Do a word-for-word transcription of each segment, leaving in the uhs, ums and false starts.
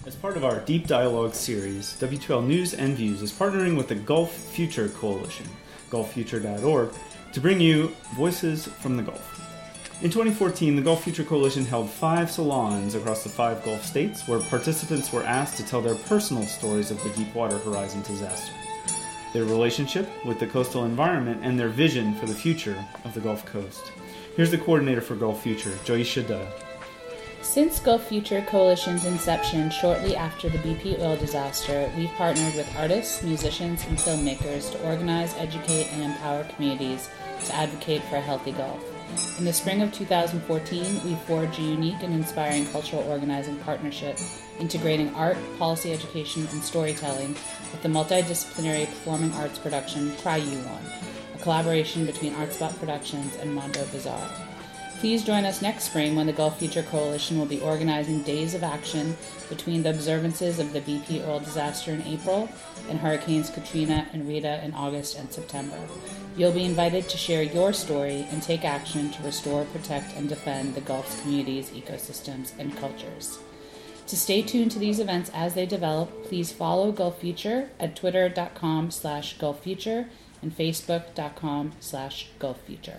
As part of our Deep Dialogue series, W two L News and Views is partnering with the Gulf Future Coalition, gulf future dot org, to bring you Voices from the Gulf. In twenty fourteen, the Gulf Future Coalition held five salons across the five Gulf states where participants were asked to tell their personal stories of the Deepwater Horizon disaster, their relationship with the coastal environment, and their vision for the future of the Gulf Coast. Here's the coordinator for Gulf Future, Joisha Dutta. Since Gulf Future Coalition's inception shortly after the B P oil disaster, we've partnered with artists, musicians, and filmmakers to organize, educate, and empower communities to advocate for a healthy Gulf. In the spring of two thousand fourteen, we forged a unique and inspiring cultural organizing partnership, integrating art, policy education, and storytelling with the multidisciplinary performing arts production Cry You One, a collaboration between Artspot Productions and Mondo Bazaar. Please join us next spring when the Gulf Future Coalition will be organizing days of action between the observances of the B P oil disaster in April and Hurricanes Katrina and Rita in August and September. You'll be invited to share your story and take action to restore, protect, and defend the Gulf's communities, ecosystems, and cultures. To stay tuned to these events as they develop, please follow Gulf Future at twitter.com slash Gulf Future and facebook.com slash Gulf Future.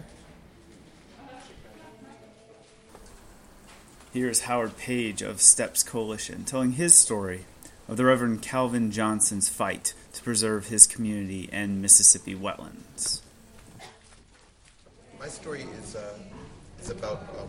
Here's Howard Page of Steps Coalition telling his story of the Reverend Calvin Johnson's fight to preserve his community and Mississippi wetlands. My story is uh, is about um,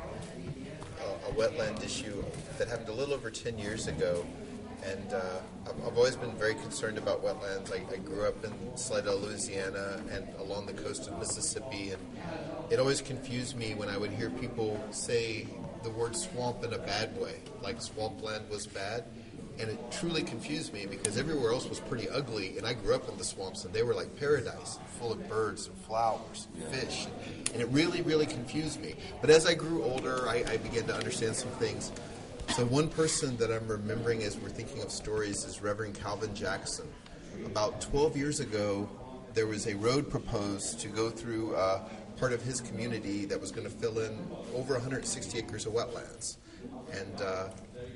a, a wetland issue that happened a little over ten years ago, and uh, I've, I've always been very concerned about wetlands. I, I grew up in Slidell, Louisiana, and along the coast of Mississippi, and it always confused me when I would hear people say the word swamp in a bad way, like swampland was bad. And it truly confused me because everywhere else was pretty ugly, and I grew up in the swamps, and they were like paradise, full of birds and flowers and fish, and it really, really confused me. But as I grew older, I, I began to understand some things. So one person that I'm remembering as we're thinking of stories is Reverend Calvin Jackson. About twelve years ago, there was a road proposed to go through uh, part of his community that was going to fill in over one hundred sixty acres of wetlands. And uh,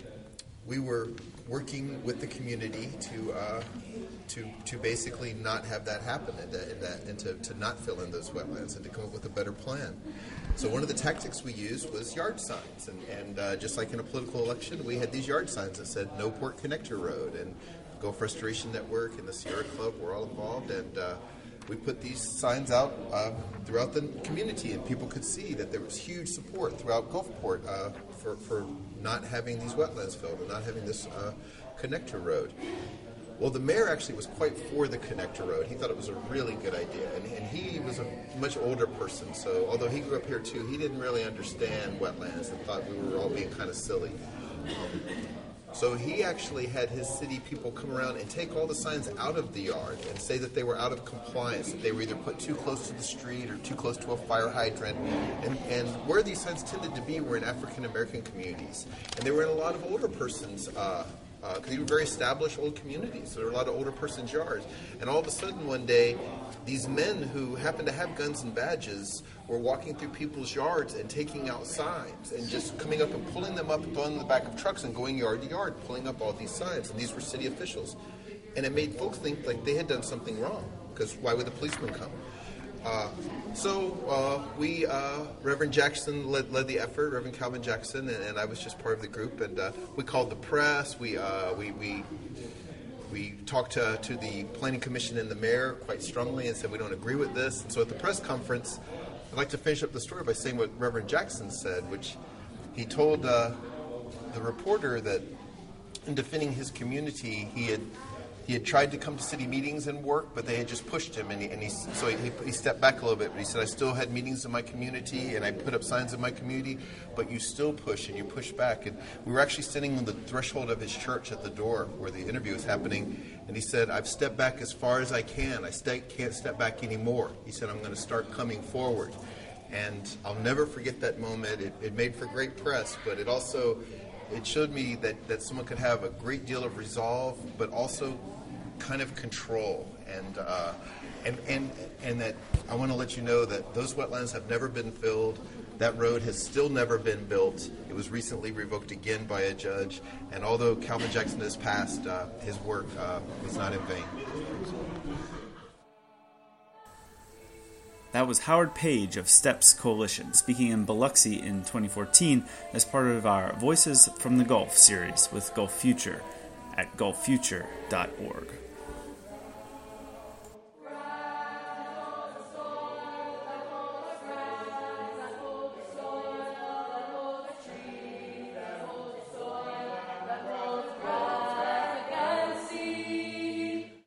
we were working with the community to uh, to to basically not have that happen and, to, and, that, and to, to not fill in those wetlands and to come up with a better plan. So one of the tactics we used was yard signs. And, and uh, just like in a political election, we had these yard signs that said No Port Connector Road, and Gulf Restoration Network and the Sierra Club were all involved. And uh, we put these signs out uh, throughout the community, and people could see that there was huge support throughout Gulfport uh, for, for not having these wetlands filled and not having this uh, connector road. Well, the mayor actually was quite for the connector road. He thought it was a really good idea, and, and he was a much older person, so although he grew up here too, he didn't really understand wetlands and thought we were all being kind of silly. Um, So he actually had his city people come around and take all the signs out of the yard and say that they were out of compliance, that they were either put too close to the street or too close to a fire hydrant. And, and where these signs tended to be were in African-American communities. And they were in a lot of older persons, uh, uh, they were very established old communities. So there were a lot of older persons' yards. And all of a sudden one day, these men who happened to have guns and badges were walking through people's yards and taking out signs and just coming up and pulling them up and throwing them in the back of trucks and going yard to yard, pulling up all these signs. And these were city officials. And it made folks think like they had done something wrong, because why would the policeman come? Uh, so uh, we, uh, Reverend Jackson led, led the effort, Reverend Calvin Jackson, and, and I was just part of the group. And uh, we called the press. We uh, we we we talked to, to the Planning Commission and the mayor quite strongly and said we don't agree with this. And so at the press conference, I'd like to finish up the story by saying what Reverend Jackson said, which he told uh, the reporter that in defending his community, he had he had tried to come to city meetings and work, but they had just pushed him, and he, and he so he, he stepped back a little bit. But he said, "I still had meetings in my community, and I put up signs in my community, but you still push and you push back." And we were actually standing on the threshold of his church at the door where the interview was happening, and he said, "I've stepped back as far as I can. I stay, can't step back anymore." He said, "I'm going to start coming forward." And I'll never forget that moment. It, it made for great press, but it also it showed me that, that someone could have a great deal of resolve, but also kind of control. And uh, and and and that I want to let you know that those wetlands have never been filled. That road has still never been built. It was recently revoked again by a judge, and although Calvin Jackson has passed, uh, his work uh, was not in vain. That was Howard Page of STEPS Coalition speaking in Biloxi in twenty fourteen as part of our Voices from the Gulf series with Gulf Future at gulf future dot org.